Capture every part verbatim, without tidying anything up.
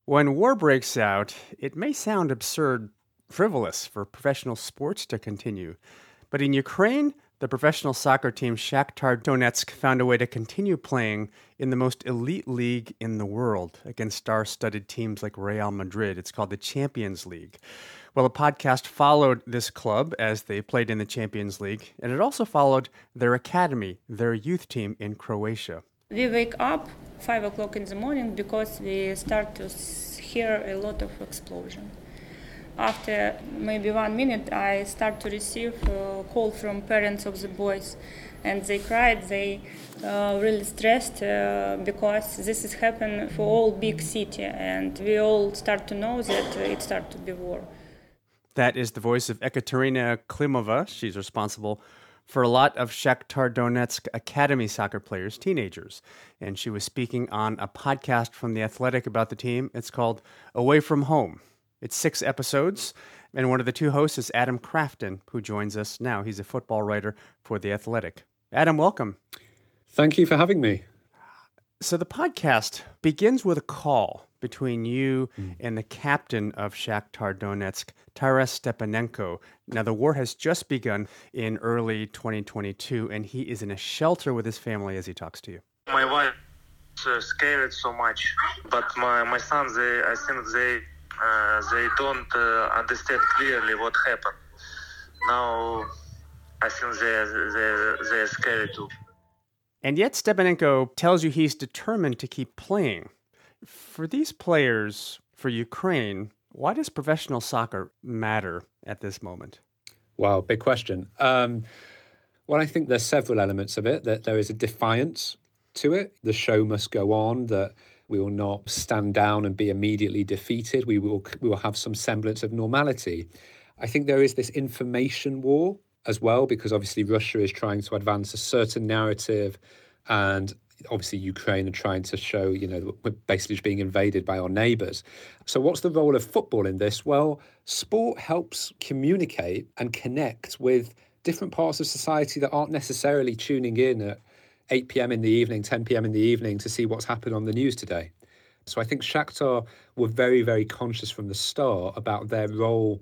When war breaks out, it may sound absurd, frivolous for professional sports to continue. But in Ukraine, the professional soccer team Shakhtar Donetsk found a way to continue playing in the most elite league in the world against star-studded teams like Real Madrid. It's called the Champions League. Well, a podcast followed this club as they played in the Champions League, and it also followed their academy, their youth team in Croatia. We wake up five o'clock in the morning because we start to hear a lot of explosion. After maybe one minute, I start to receive a call from parents of the boys, and they cried. They uh, really stressed uh, because this has happened for all big city, and we all start to know that it start to be war. That is the voice of Ekaterina Klimova. She's responsible for a lot of Shakhtar Donetsk academy soccer players, teenagers. And she was speaking on a podcast from The Athletic about the team. It's called Away From Home. It's six episodes, and one of the two hosts is Adam Crafton, who joins us now. He's a football writer for The Athletic. Adam, welcome. Thank you for having me. So the podcast begins with a call between you mm. and the captain of Shakhtar Donetsk, Taras Stepanenko. Now, the war has just begun in early twenty twenty-two, and he is in a shelter with his family as he talks to you. My wife is uh, scared so much, but my, my sons, they, I think they uh, they don't uh, understand clearly what happened. Now, I think they they they're scared too. And yet Stepanenko tells you he's determined to keep playing. For these players, for Ukraine, why does professional soccer matter at this moment? Wow, big question. Um, well, I think there's several elements of it. That there is a defiance to it. The show must go on, that we will not stand down and be immediately defeated. We will, we will have some semblance of normality. I think there is this information war as well, because obviously Russia is trying to advance a certain narrative, and obviously Ukraine are trying to show, you know, we're basically being invaded by our neighbours. So what's the role of football in this? Well, sport helps communicate and connect with different parts of society that aren't necessarily tuning in at eight p.m. in the evening, ten p.m. in the evening to see what's happened on the news today. So I think Shakhtar were very, very conscious from the start about their role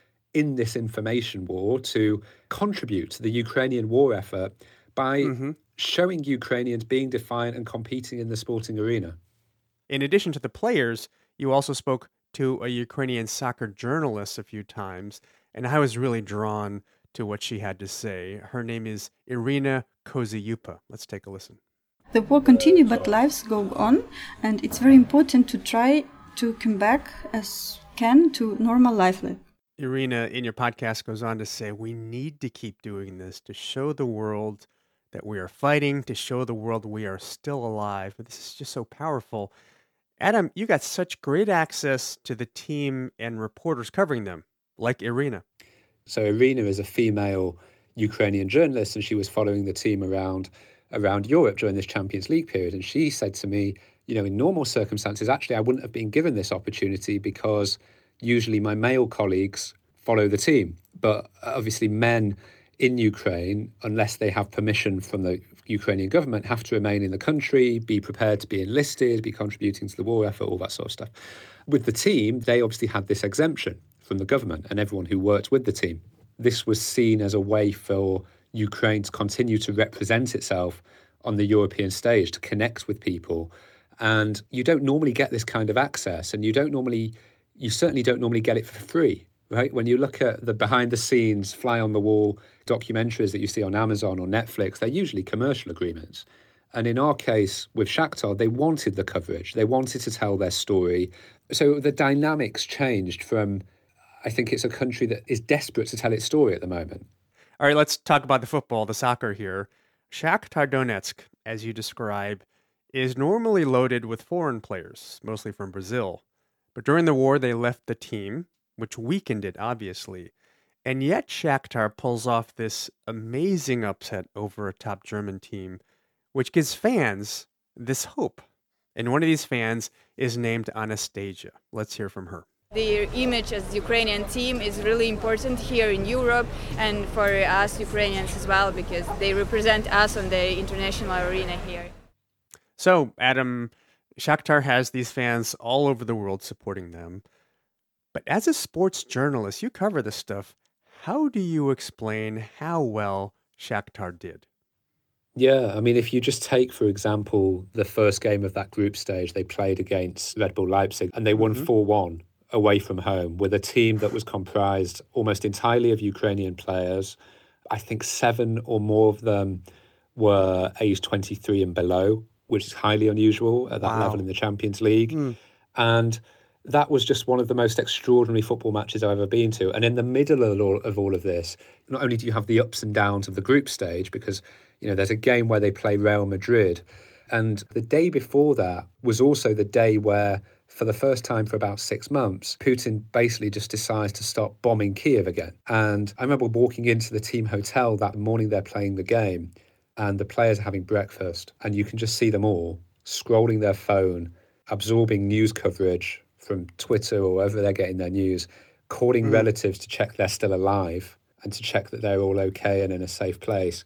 in this information war to contribute to the Ukrainian war effort by mm-hmm. showing Ukrainians being defiant and competing in the sporting arena. In addition to the players, you also spoke to a Ukrainian soccer journalist a few times, and I was really drawn to what she had to say. Her name is Irina Kozyupa. Let's take a listen. The war continues, but lives go on, and it's very important to try to come back as can to normal life. Irina, in your podcast, goes on to say, we need to keep doing this to show the world that we are fighting, to show the world we are still alive. But this is just so powerful. Adam, you got such great access to the team and reporters covering them, like Irina. So Irina is a female Ukrainian journalist, and she was following the team around, around Europe during this Champions League period. And she said to me, you know, in normal circumstances, actually, I wouldn't have been given this opportunity because usually my male colleagues follow the team. But obviously men in Ukraine, unless they have permission from the Ukrainian government, have to remain in the country, be prepared to be enlisted, be contributing to the war effort, all that sort of stuff. With the team, they obviously had this exemption from the government and everyone who worked with the team. This was seen as a way for Ukraine to continue to represent itself on the European stage, to connect with people. And you don't normally get this kind of access, and you don't normally You certainly don't normally get it for free, right? When you look at the behind-the-scenes, fly-on-the-wall documentaries that you see on Amazon or Netflix, they're usually commercial agreements. And in our case with Shakhtar, they wanted the coverage. They wanted to tell their story. So the dynamics changed from, I think it's a country that is desperate to tell its story at the moment. All right, let's talk about the football, the soccer here. Shakhtar Donetsk, as you describe, is normally loaded with foreign players, mostly from Brazil. But during the war, they left the team, which weakened it, obviously. And yet Shakhtar pulls off this amazing upset over a top German team, which gives fans this hope. And one of these fans is named Anastasia. Let's hear from her. Their image as the Ukrainian team is really important here in Europe and for us Ukrainians as well, because they represent us on the international arena here. So, Adam, Shakhtar has these fans all over the world supporting them. But as a sports journalist, you cover this stuff. How do you explain how well Shakhtar did? Yeah, I mean, if you just take, for example, the first game of that group stage, they played against Red Bull Leipzig and they won Mhm. four one away from home with a team that was comprised almost entirely of Ukrainian players. I think seven or more of them were age twenty-three and below, which is highly unusual at that Wow. level in the Champions League. Mm. And that was just one of the most extraordinary football matches I've ever been to. And in the middle of all, of all of this, not only do you have the ups and downs of the group stage, because, you know, there's a game where they play Real Madrid. And the day before that was also the day where, for the first time for about six months, Putin basically just decides to start bombing Kiev again. And I remember walking into the team hotel that morning they're playing the game, and the players are having breakfast, and you can just see them all scrolling their phone, absorbing news coverage from Twitter or wherever they're getting their news, calling Mm. relatives to check they're still alive and to check that they're all okay and in a safe place.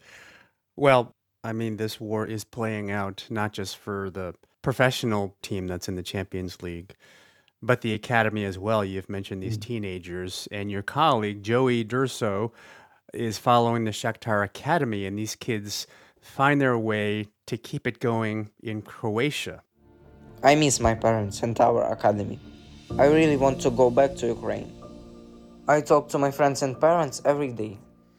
Well, I mean, this war is playing out not just for the professional team that's in the Champions League, but the academy as well. You've mentioned these teenagers, and your colleague, Joey Durso, is following the Shakhtar Academy, and these kids find their way to keep it going in Croatia. I miss my parents and our academy. I really want to go back to Ukraine. I talk to my friends and parents every day.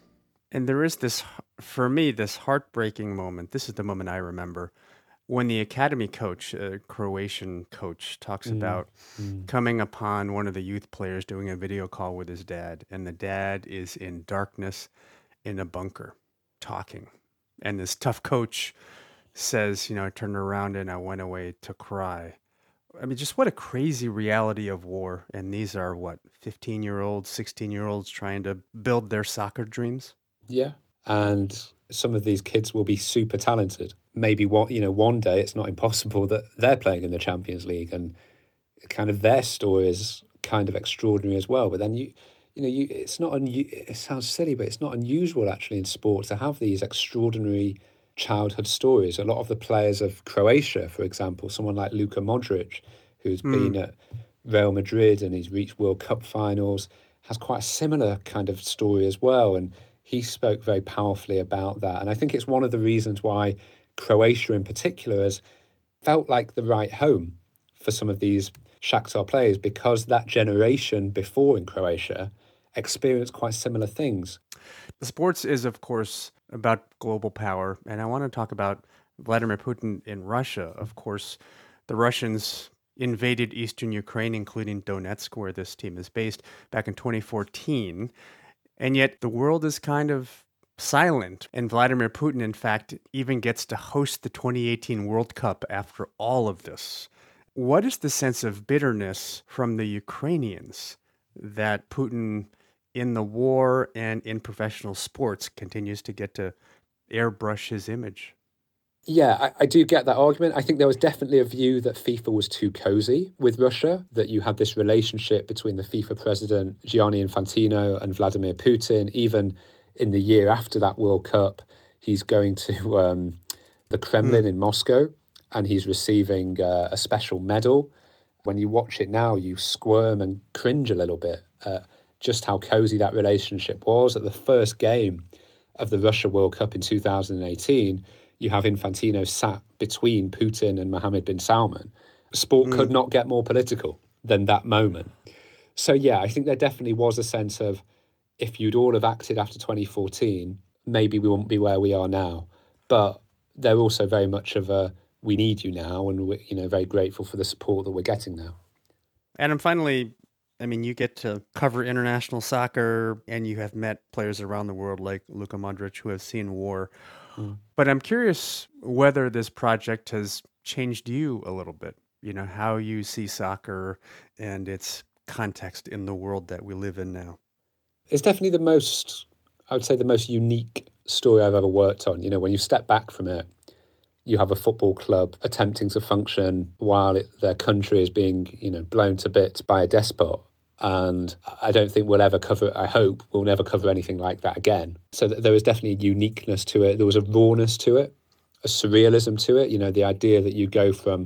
And there is this, for me, this heartbreaking moment. This is the moment I remember when the academy coach, a Croatian coach, talks about coming upon one of the youth players doing a video call with his dad. And the dad is in darkness in a bunker talking. And this tough coach says, you know, I turned around and I went away to cry. I mean, just what a crazy reality of war. And these are what, fifteen-year-olds, sixteen-year-olds trying to build their soccer dreams? Yeah. And some of these kids will be super talented. Maybe one, you know, one day it's not impossible that they're playing in the Champions League, and kind of their story is kind of extraordinary as well. But then you, you know, you it's not un, it sounds silly, but it's not unusual actually in sport to have these extraordinary childhood stories. A lot of the players of Croatia, for example, someone like Luka Modric, who's Mm. been at Real Madrid and he's reached World Cup finals, has quite a similar kind of story as well. And he spoke very powerfully about that. And I think it's one of the reasons why Croatia in particular has felt like the right home for some of these Shakhtar players, because that generation before in Croatia experienced quite similar things. The sports is, of course, about global power. And I want to talk about Vladimir Putin in Russia. Of course, the Russians invaded eastern Ukraine, including Donetsk, where this team is based, back in twenty fourteen. And yet the world is kind of silent. And Vladimir Putin, in fact, even gets to host the twenty eighteen World Cup after all of this. What is the sense of bitterness from the Ukrainians that Putin, in the war and in professional sports, continues to get to airbrush his image? Yeah, I, I do get that argument. I think there was definitely a view that FIFA was too cozy with Russia, that you had this relationship between the FIFA president, Gianni Infantino, and Vladimir Putin. Even in the year after that World Cup, he's going to um, the Kremlin mm. in Moscow, and he's receiving uh, a special medal. When you watch it now, you squirm and cringe a little bit at just how cozy that relationship was. At the first game of the Russia World Cup in two thousand eighteen, you have Infantino sat between Putin and Mohammed bin Salman. Sport mm. could not get more political than that moment. So, yeah, I think there definitely was a sense of, if you'd all have acted after twenty fourteen, maybe we wouldn't be where we are now. But they're also very much of a, we need you now, and we're, you know, very grateful for the support that we're getting now. Adam, finally, I mean, you get to cover international soccer, and you have met players around the world like Luka Modric who have seen war. Mm. But I'm curious whether this project has changed you a little bit, you know, how you see soccer and its context in the world that we live in now. It's definitely the most, I would say, the most unique story I've ever worked on. You know, when you step back from it, you have a football club attempting to function while it, their country is being, you know, blown to bits by a despot. And I don't think we'll ever cover, I hope we'll never cover anything like that again. So th- there was definitely a uniqueness to it. There was a rawness to it, a surrealism to it. You know, the idea that you go from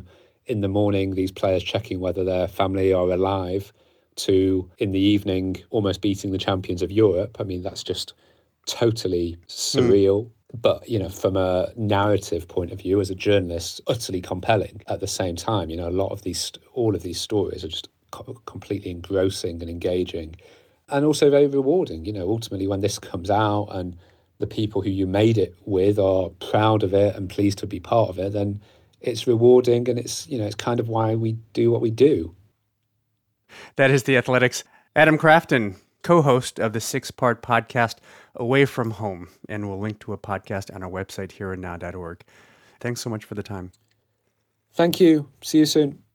in the morning, these players checking whether their family are alive, to in the evening almost beating the champions of Europe. I mean, that's just totally surreal. Mm. But, you know, from a narrative point of view, as a journalist, utterly compelling at the same time. You know, a lot of these, all of these stories are just co- completely engrossing and engaging, and also very rewarding. You know, ultimately when this comes out and the people who you made it with are proud of it and pleased to be part of it, then it's rewarding, and it's, you know, it's kind of why we do what we do. That is The Athletic's Adam Crafton, co-host of the six-part podcast Away From Home, and we'll link to a podcast on our website, here and now dot org. Thanks so much for the time. Thank you. See you soon.